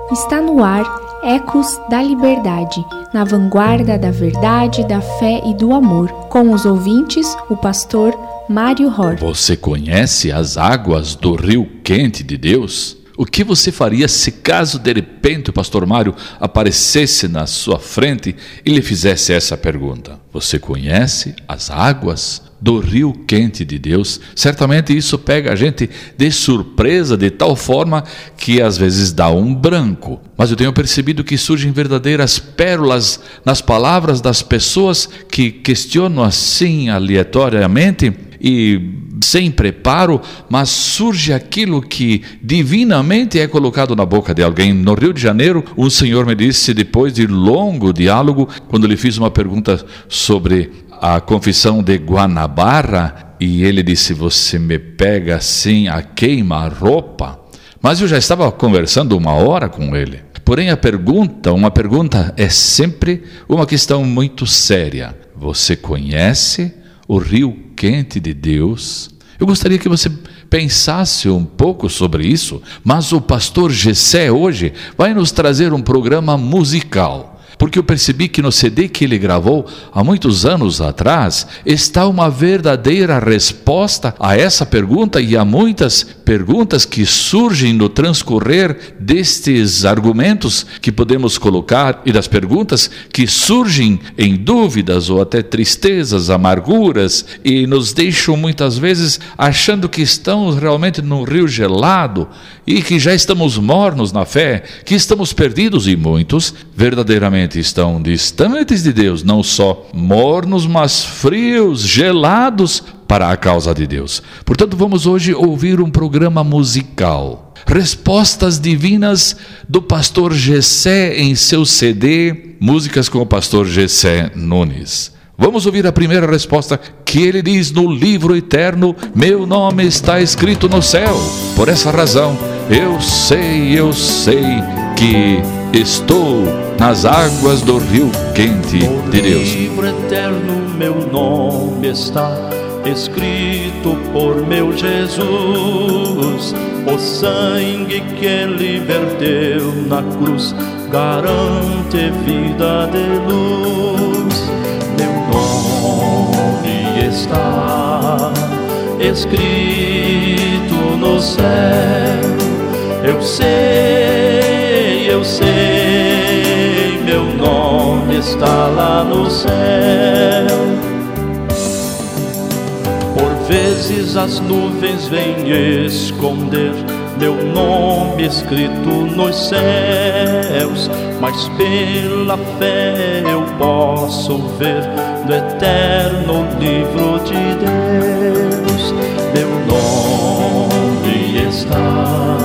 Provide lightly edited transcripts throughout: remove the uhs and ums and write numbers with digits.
Está no ar Ecos da Liberdade, na vanguarda da verdade, da fé e do amor. Com os ouvintes, o pastor Mário Hort. Você conhece as águas do rio quente de Deus? O que você faria se caso de repente o pastor Mário aparecesse na sua frente e lhe fizesse essa pergunta? Você conhece as águas do rio quente de Deus? Certamente isso pega a gente de surpresa, de tal forma que às vezes dá um branco. Mas eu tenho percebido que surgem verdadeiras pérolas nas palavras das pessoas que questionam assim aleatoriamente e sem preparo, mas surge aquilo que divinamente é colocado na boca de alguém. No Rio de Janeiro, um senhor me disse, depois de longo diálogo, quando lhe fiz uma pergunta sobre a confissão de Guanabara, e ele disse: você me pega assim a queima-roupa? Mas eu já estava conversando 1 hora com ele. Porém uma pergunta é sempre uma questão muito séria. Você conhece o rio quente de Deus? Eu gostaria que você pensasse um pouco sobre isso, mas o pastor Gessé hoje vai nos trazer um programa musical. Porque eu percebi que no CD que ele gravou há muitos anos atrás está uma verdadeira resposta a essa pergunta e a muitas perguntas que surgem no transcorrer destes argumentos que podemos colocar e das perguntas que surgem em dúvidas ou até tristezas, amarguras e nos deixam muitas vezes achando que estamos realmente num rio gelado e que já estamos mornos na fé, que estamos perdidos, e muitos verdadeiramente estão distantes de Deus, não só mornos, mas frios, gelados para a causa de Deus. Portanto, vamos hoje ouvir um programa musical. Respostas divinas do pastor Gessé em seu CD, músicas com o pastor Gessé Nunes. Vamos ouvir a primeira resposta que ele diz no livro eterno: meu nome está escrito no céu. Por essa razão, eu sei que estou nas águas do rio quente de Deus. No livro eterno meu nome está escrito por meu Jesus. O sangue que ele verteu na cruz garante vida de luz. Meu nome está escrito no céu. Eu sei, meu nome está lá no céu. Por vezes as nuvens vêm esconder meu nome escrito nos céus, mas pela fé eu posso ver no eterno livro de Deus. Meu nome está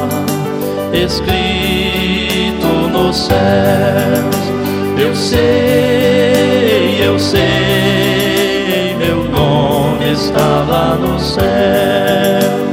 escrito nos céus. Eu sei, meu nome está lá no céu.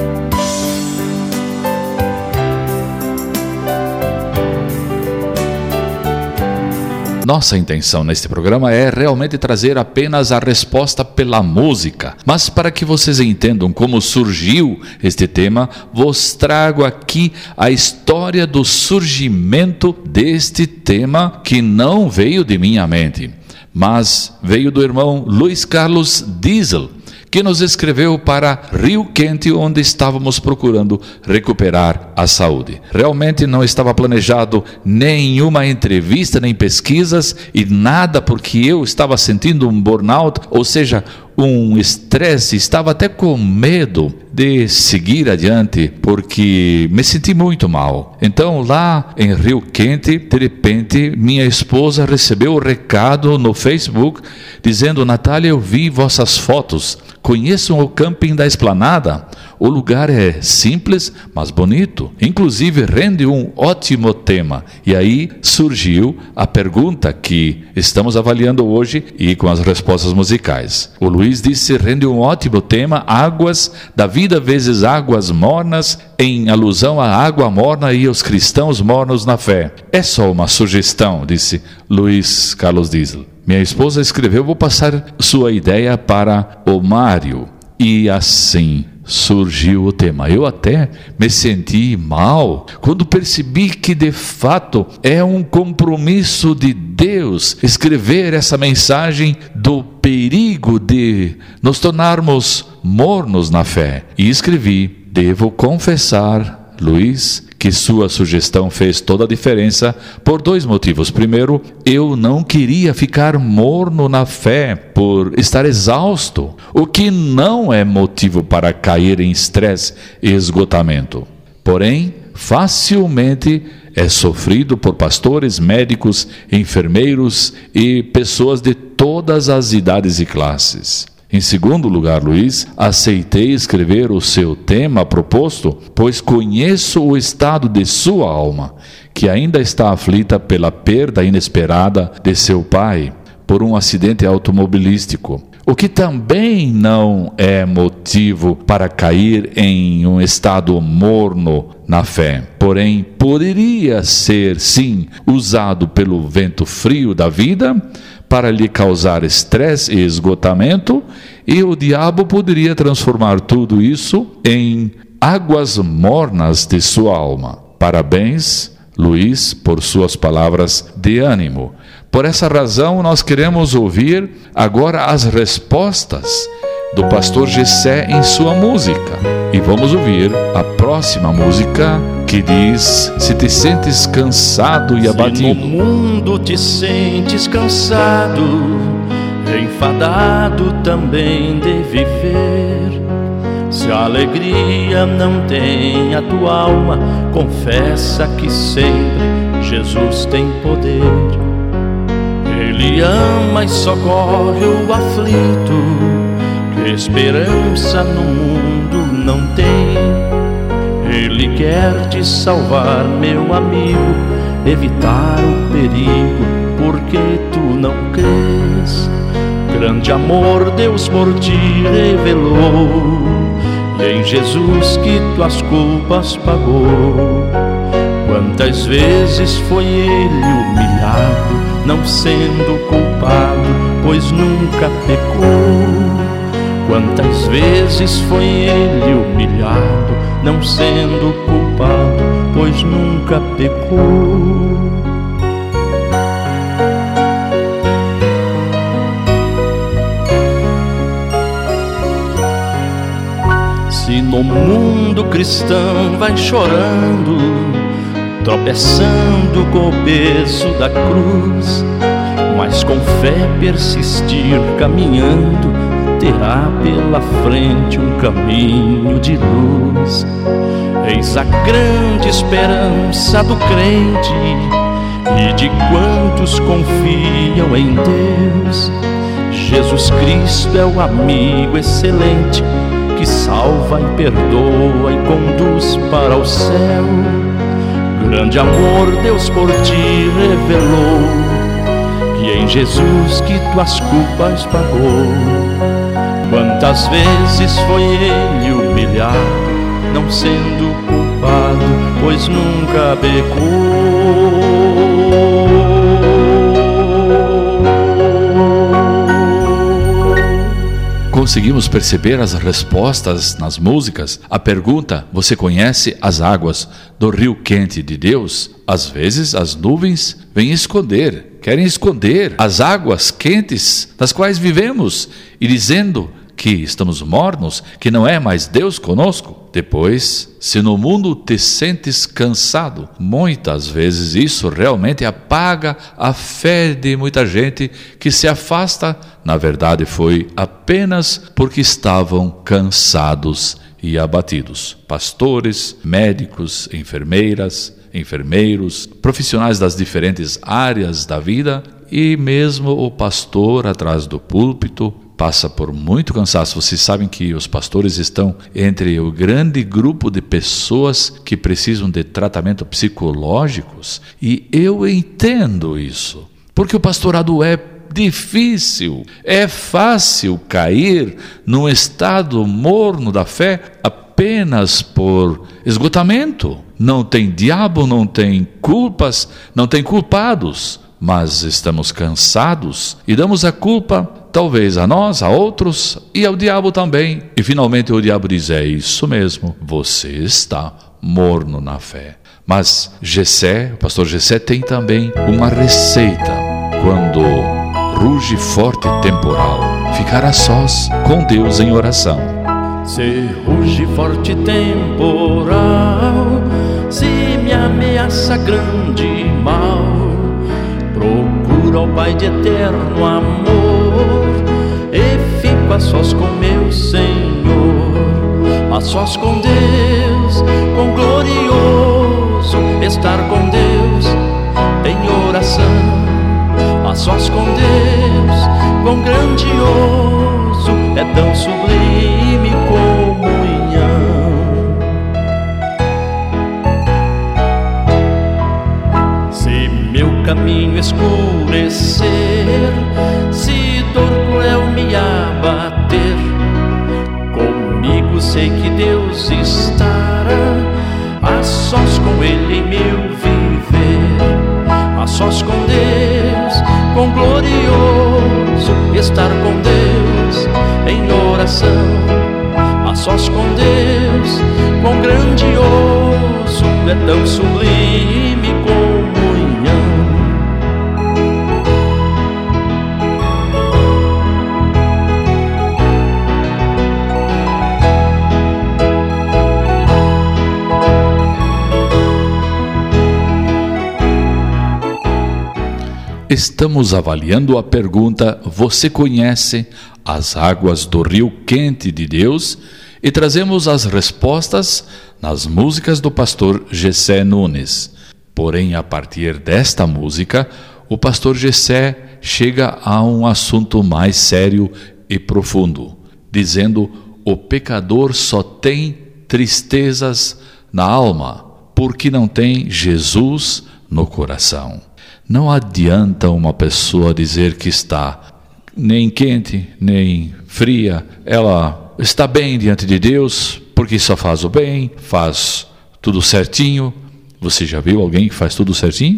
Nossa intenção neste programa é realmente trazer apenas a resposta pela música. Mas para que vocês entendam como surgiu este tema, vos trago aqui a história do surgimento deste tema, que não veio de minha mente, mas veio do irmão Luiz Carlos Diesel, que nos escreveu para Rio Quente, onde estávamos procurando recuperar a saúde. Realmente não estava planejado nenhuma entrevista, nem pesquisas e nada, porque eu estava sentindo um burnout, ou seja, um estresse, estava até com medo de seguir adiante, porque me senti muito mal. Então lá em Rio Quente, de repente, minha esposa recebeu o recado no Facebook, dizendo: Natália, eu vi vossas fotos, conheçam o camping da Esplanada, o lugar é simples, mas bonito, inclusive rende um ótimo tema. E aí surgiu a pergunta que estamos avaliando hoje e com as respostas musicais. O Luiz disse: rende um ótimo tema, águas da vida vezes águas mornas, em alusão à água morna e aos cristãos mornos na fé. É só uma sugestão, disse Luiz Carlos Diesel. Minha esposa escreveu: vou passar sua ideia para o Mário. E assim surgiu o tema. Eu até me senti mal quando percebi que de fato é um compromisso de Deus escrever essa mensagem do perigo de nos tornarmos mornos na fé. E escrevi: devo confessar, Luiz, que sua sugestão fez toda a diferença por 2 motivos. Primeiro, eu não queria ficar morno na fé por estar exausto, o que não é motivo para cair em estresse e esgotamento. Porém, facilmente é sofrido por pastores, médicos, enfermeiros e pessoas de todas as idades e classes. Em segundo lugar, Luiz, aceitei escrever o seu tema proposto, pois conheço o estado de sua alma, que ainda está aflita pela perda inesperada de seu pai por um acidente automobilístico, o que também não é motivo para cair em um estado morno na fé. Porém, poderia ser, sim, usado pelo vento frio da vida para lhe causar estresse e esgotamento, e o diabo poderia transformar tudo isso em águas mornas de sua alma. Parabéns, Luiz, por suas palavras de ânimo. Por essa razão, nós queremos ouvir agora as respostas do pastor Gessé em sua música. E vamos ouvir a próxima música, que diz: se te sentes cansado e abatido. Se no mundo te sentes cansado, enfadado também de viver, se a alegria não tem a tua alma, confessa que sempre Jesus tem poder. Ele ama e socorre o aflito, que esperança no mundo não tem. Ele quer te salvar, meu amigo, evitar o perigo, porque tu não crês. Grande amor Deus por ti revelou, e em Jesus que tuas culpas pagou. Quantas vezes foi ele humilhado, não sendo culpado, pois nunca pecou. Quantas vezes foi ele humilhado, não sendo culpado, pois nunca pecou. Se no mundo cristão vai chorando, tropeçando com o peso da cruz, mas com fé persistir caminhando, terá pela frente um caminho de luz. Eis a grande esperança do crente e de quantos confiam em Deus. Jesus Cristo é o amigo excelente, que salva e perdoa e conduz para o céu. Grande amor Deus por ti revelou, que em Jesus que tuas culpas pagou. Quantas vezes foi ele humilhado, não sendo culpado, pois nunca pecou. Conseguimos perceber as respostas nas músicas. A pergunta: você conhece as águas do rio quente de Deus? Às vezes as nuvens vêm querem esconder as águas quentes das quais vivemos, e dizendo que estamos mornos, que não é mais Deus conosco. Depois, se no mundo te sentes cansado, muitas vezes isso realmente apaga a fé de muita gente que se afasta. Na verdade, foi apenas porque estavam cansados e abatidos. Pastores, médicos, enfermeiros, profissionais das diferentes áreas da vida, e mesmo o pastor atrás do púlpito passa por muito cansaço. Vocês sabem que os pastores estão entre o grande grupo de pessoas que precisam de tratamento psicológicos, e eu entendo isso, porque o pastorado é difícil, é fácil cair num estado morno da fé apenas por esgotamento. Não tem diabo, não tem culpas, não tem culpados. mas estamos cansados e damos a culpa talvez a nós, a outros e ao diabo também. E finalmente o diabo diz: é isso mesmo, você está morno na fé. Mas o pastor Jessé tem também uma receita. Quando ruge forte temporal, ficar a sós com Deus em oração. Se ruge forte temporal, se me ameaça grande mal, procuro ao Pai de eterno amor e fico a sós com meu Senhor, a sós com Deus, com glorioso estar com Deus em oração, a sós com Deus, com grandioso é tão sublime comunhão. Se meu caminho escurecer, se dor cruel me abater, comigo sei que Deus estará, a sós com Ele em meu viver, a sós com Deus, com glorioso estar com Deus em oração, a sós com Deus, com grandioso é tão sublime comunhão. Estamos avaliando a pergunta: você conhece as águas do rio quente de Deus? E trazemos as respostas nas músicas do pastor Jessé Nunes. Porém, a partir desta música, o pastor Jessé chega a um assunto mais sério e profundo, dizendo: o pecador só tem tristezas na alma, porque não tem Jesus no coração. Não adianta uma pessoa dizer que está nem quente, nem fria. Ela está bem diante de Deus, porque só faz o bem, faz tudo certinho. Você já viu alguém que faz tudo certinho?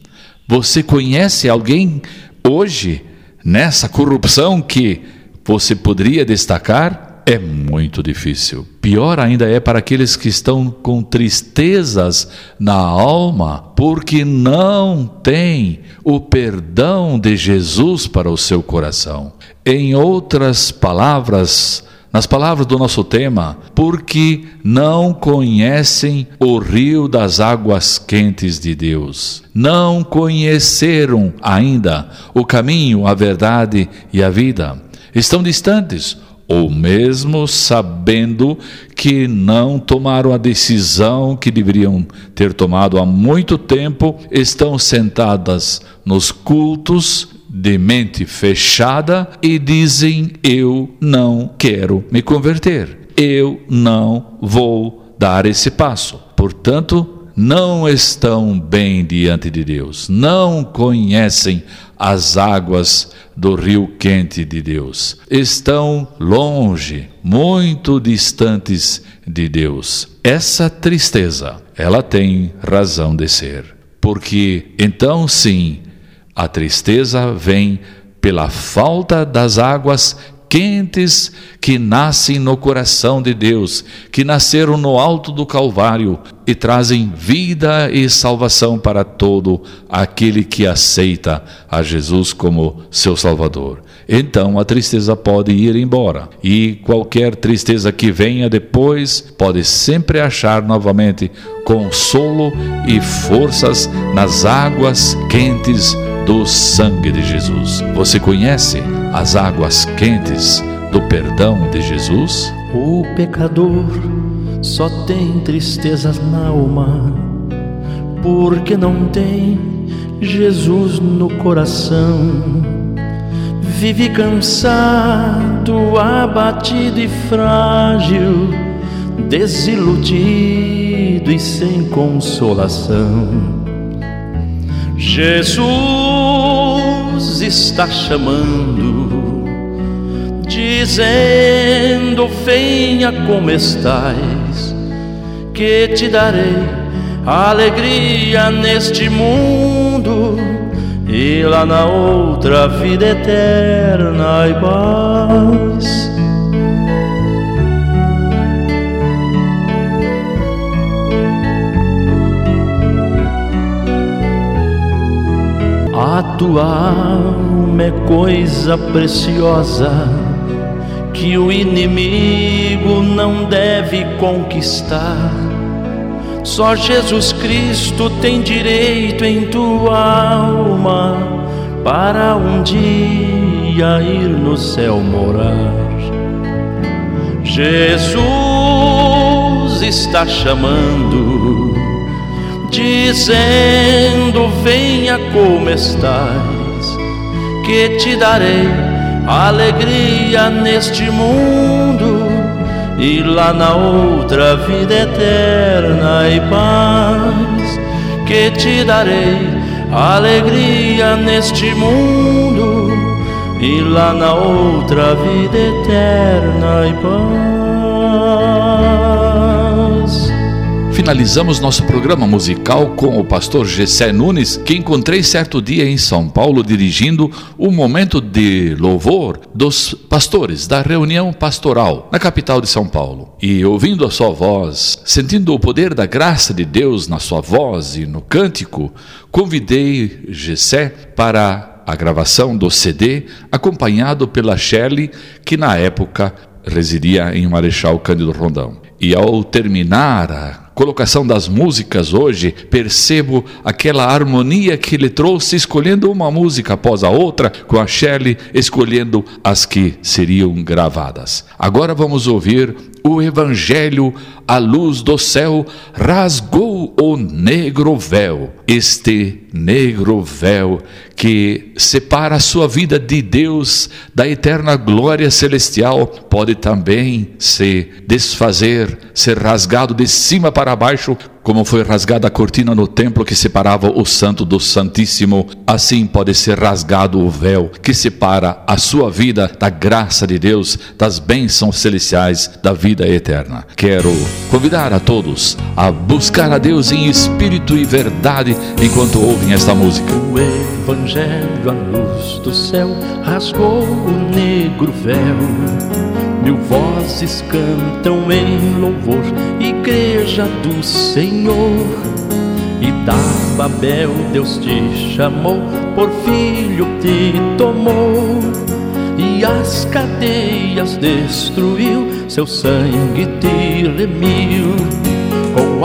Você conhece alguém hoje, nessa corrupção, que você poderia destacar? É muito difícil. Pior ainda é para aqueles que estão com tristezas na alma, porque não têm o perdão de Jesus para o seu coração. Em outras palavras, nas palavras do nosso tema, porque não conhecem o rio das águas quentes de Deus. Não conheceram ainda o caminho, a verdade e a vida. Estão distantes, ou mesmo sabendo que não tomaram a decisão que deveriam ter tomado há muito tempo, estão sentadas nos cultos de mente fechada e dizem: eu não quero me converter, eu não vou dar esse passo. Portanto, não estão bem diante de Deus, não conhecem as águas do rio quente de Deus, estão longe, muito distantes de Deus. Essa tristeza, ela tem razão de ser, porque então sim, a tristeza vem pela falta das águas quentes que nascem no coração de Deus, que nasceram no alto do Calvário e trazem vida e salvação para todo aquele que aceita a Jesus como seu Salvador. Então a tristeza pode ir embora, e qualquer tristeza que venha depois pode sempre achar novamente consolo e forças nas águas quentes do sangue de Jesus. Você conhece as águas quentes do perdão de Jesus? O pecador só tem tristezas na alma, porque não tem Jesus no coração. Vive cansado, abatido e frágil, desiludido e sem consolação. Jesus está chamando, dizendo: venha como estás, que te darei alegria neste mundo. e lá na outra vida eterna e paz. A tua alma é coisa preciosa que o inimigo não deve conquistar. Só Jesus Cristo tem direito em tua alma para um dia ir no céu morar. Jesus está chamando, dizendo: venha como estás, que te darei alegria neste mundo e lá na outra vida eterna e paz. Que te darei alegria neste mundo e lá na outra vida eterna e paz. Finalizamos nosso programa musical com o pastor Gessé Nunes, que encontrei certo dia em São Paulo dirigindo um momento de louvor dos pastores da reunião pastoral na capital de São Paulo. E ouvindo a sua voz, sentindo o poder da graça de Deus na sua voz e no cântico, convidei Gessé para a gravação do CD, acompanhado pela Shelley, que na época residia em Marechal Cândido Rondão. E ao terminar a colocação das músicas hoje, percebo aquela harmonia que ele trouxe, escolhendo uma música após a outra, com a Shelley escolhendo as que seriam gravadas. Agora vamos ouvir o Evangelho à luz do céu, rasgou o negro véu. Este negro véu que separa a sua vida de Deus, da eterna glória celestial, pode também se desfazer, ser rasgado de cima para baixo, como foi rasgada a cortina no templo que separava o santo do santíssimo. Assim pode ser rasgado o véu que separa a sua vida da graça de Deus, das bênçãos celestiais, da vida eterna. Quero convidar a todos a buscar a Deus em espírito e verdade enquanto ouvem esta música. O Evangelho à luz do céu rasgou o negro véu. 1000 vozes cantam em louvor, igreja do Senhor. E da Babel Deus te chamou, por filho te tomou, e as cadeias destruiu, seu sangue te remiu. Com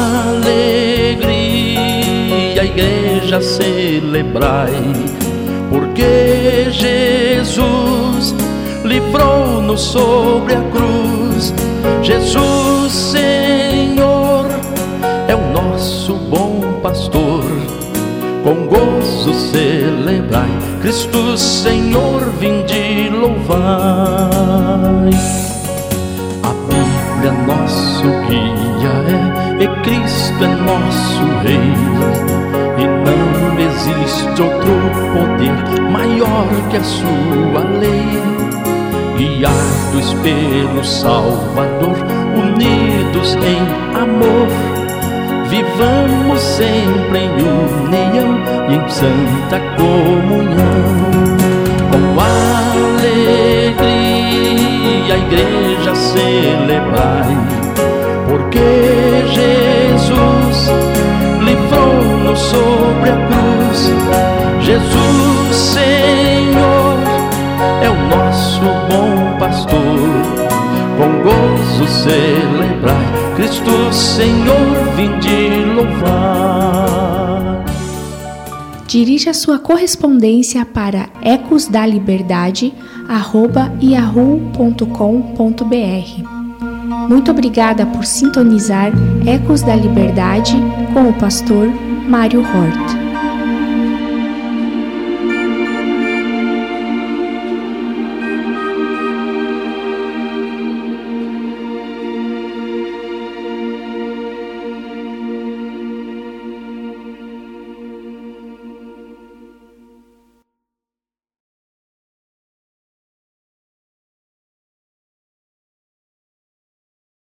alegria a igreja celebrai, porque Jesus livrou-nos sobre a cruz. Jesus Senhor é o nosso bom pastor, com gozo celebrai, Cristo Senhor vinde louvai. A Bíblia nosso guia é, e Cristo é nosso Rei, e não existe outro poder maior que a sua lei. Guiados pelo Salvador, unidos em amor, vivamos sempre em união e em santa comunhão. Com alegria a igreja celebrai, porque Jesus livrou-nos sobre a cruz. Jesus Senhor é o nosso bom pastor, com gozo celebrai, Cristo Senhor vinde louvar. Dirija sua correspondência para ecosdaliberdade@yahoo.com.br. Muito obrigada por sintonizar Ecos da Liberdade com o pastor Mário Hort.